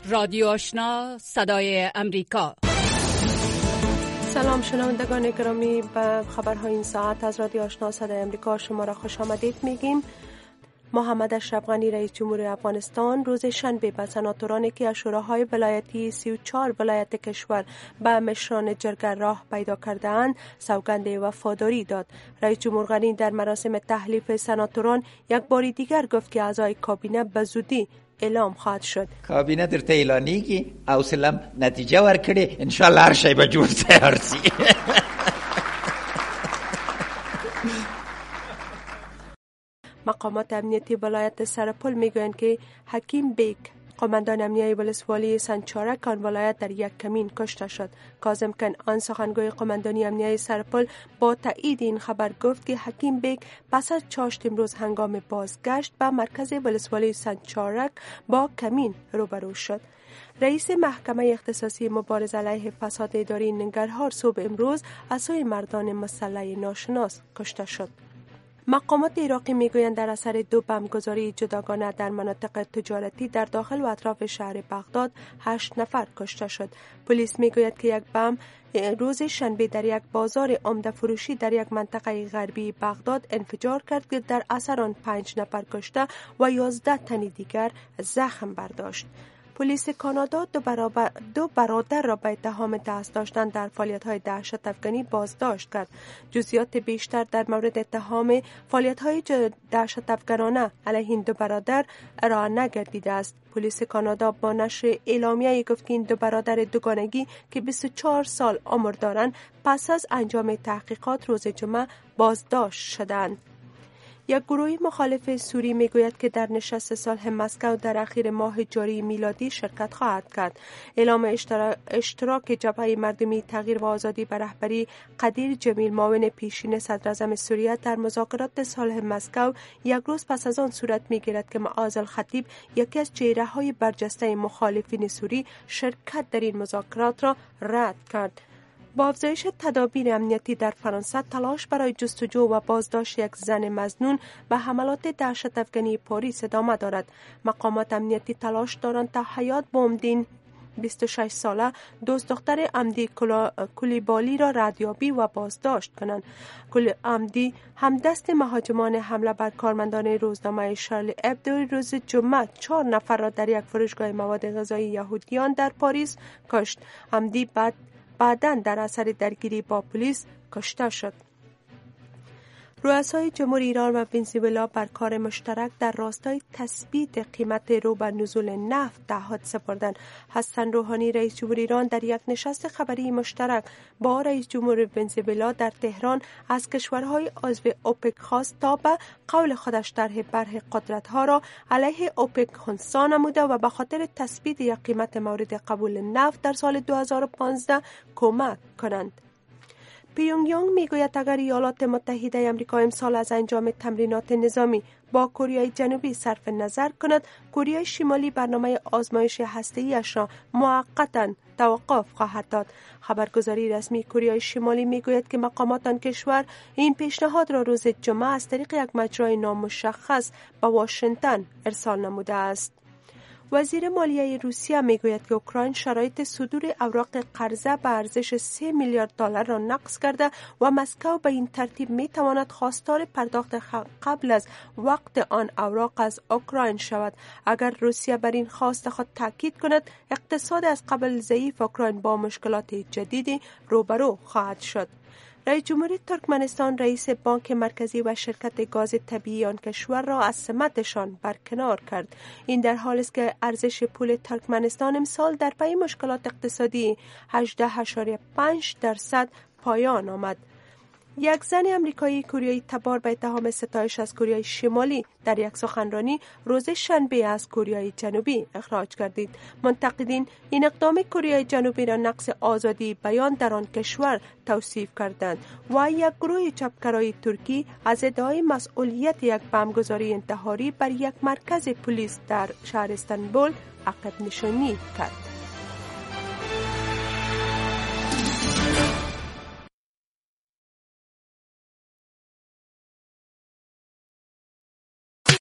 رادیو آشنا صدای امریکا. سلام شنوندگان گرامی، به خبرهای این ساعت از رادیو آشنا صدای امریکا شما را خوش آمدید میگیم. محمد اشرف غنی رئیس جمهور افغانستان روز شنبه به سناتورانی که از شوراهای ولایتی 34 ولایت کشور به مشران جرگه راه پیدا کرده‌اند سوگند وفاداری داد. رئیس جمهور غنی در مراسم تحلیف سناتوران یک بار دیگر گفت که اعضای کابینه به زودی اعلام خواهد شد. کابینه درته اعلانیږي او سلام نتیجه ورکړي ان شاء الله هر شی به جوړ تیار شي. مقامات امنیتی ولایت سرپل میگویند که حکیم بیگ قماندان امنیتی ولسوالی سنچارک آن ولایت در یک کمین کشته شد. کاظم کنعان سخنگوی قماندانی امنیتی سرپل با تایید این خبر گفت که حکیم بیگ پس از چاشت امروز هنگام بازگشت به مرکز ولسوالی سنچارک با کمین روبرو شد. رئیس محکمه اختصاصی مبارزه علیه فساد اداری ننگرهار صبح امروز از سوی مردان مسلح ناشناس کشته شد. مقامات عراقی میگویند در اثر دو بمبگذاری جداگانه در مناطق تجارتی در داخل و اطراف شهر بغداد 8 نفر کشته شد. پلیس میگوید که یک بمب روز شنبه در یک بازار عمده فروشی در یک منطقه غربی بغداد انفجار کرد که در اثر آن 5 نفر کشته و 11 تن دیگر زخم برداشت. پلیس کانادا دو برادر را به اتهام دست داشتن در فعالیت‌های دهشت افکنی بازداشت کرد. جزئیات بیشتر در مورد اتهام فعالیت‌های دهشت افکنانه علیه این دو برادر ارائه نگردیده است. پلیس کانادا با نشر اعلامیه‌ای گفت که این دو برادر دوگانگی که 24 سال عمر دارند پس از انجام تحقیقات روز جمعه بازداشت شدند. یک گروه مخالف سوری میگوید که در نشست صلح مسکو در اخیر ماه جاری میلادی شرکت خواهد کرد. اعلام اشتراک جبهه مردمی تغییر و آزادی به رهبری قدیر جمیل معاون پیشین صدراعظم سوریه در مذاکرات صلح مسکو یک روز پس از آن صورت میگیرد که معاذ الخطیب یکی از چهره‌های برجسته مخالفین سوری شرکت در این مذاکرات را رد کرد. با افزایش تدابیر امنیتی در فرانسه تلاش برای جستجو و بازداشت یک زن مظنون و حملات دهشت افکنی پاریس ادامه دارد. مقامات امنیتی تلاش دارند تا حیات بومدین 26 ساله دوست دختر عمدی کولیبالی را ردیابی و بازداشت کنند. عمدی همدست مهاجمان حمله بر کارمندان روزنامه شارلی ابدو روز جمعه 4 نفر را در یک فروشگاه مواد غذایی یهودیان در پاریس کشت. عمدی بعداً در اثر درگیری با پلیس کشته شد. رؤسای جمهوری ایران و ونزوئلا بر کار مشترک در راستای تثبیت قیمت رو به نزول نفت تعهد سپردند. حسن روحانی رئیس جمهور ایران در یک نشست خبری مشترک با رئیس جمهور ونزوئلا در تهران از کشورهای عضو اوپک خواست تا به قول خودش طرح برق قدرت‌ها را علیه اوپک خنثی نموده و به خاطر تثبیت یک قیمت مورد قبول نفت در سال 2015 کمک کنند. پیونگ یانگ میگوید اگر ایالات متحده آمریکا امسال از انجام تمرینات نظامی با کره جنوبی صرف نظر کند، کره شمالی برنامه آزمایش هسته‌ایش را موقتا توقف خواهد داد. خبرگزاری رسمی کره شمالی میگوید که مقامات آن کشور این پیشنهاد را روز جمعه از طریق یک مجرای نامشخص به واشنگتن ارسال نموده است. وزیر مالیه روسیه میگوید که اوکراین شرایط صدور اوراق قرضه به ارزش 3 میلیارد دلار را نقض کرده و مسکو به این ترتیب میتواند خواستار پرداخت قبل از وقت آن اوراق از اوکراین شود. اگر روسیه بر این خواست خود تاکید کند، اقتصاد از قبل ضعیف اوکراین با مشکلات جدیدی روبرو خواهد شد. رئیس جمهوری ترکمنستان رئیس بانک مرکزی و شرکت گاز طبیعی آن کشور را از سمتشان برکنار کرد. این در حالی است که ارزش پول ترکمنستان امسال در پی مشکلات اقتصادی 18.5% پایان آمد. یک زن امریکایی کوریایی تبار به اتهام ستایش از کره شمالی در یک سخنرانی روز شنبه از کره جنوبی اخراج گردید. منتقدین این اقدام کره جنوبی را نقض آزادی بیان در آن کشور توصیف کردند و یک گروه چپگرای ترکی از ادعای مسئولیت یک بمبگذاری انتحاری بر یک مرکز پلیس در شهر استانبول عقب نشینی کرد.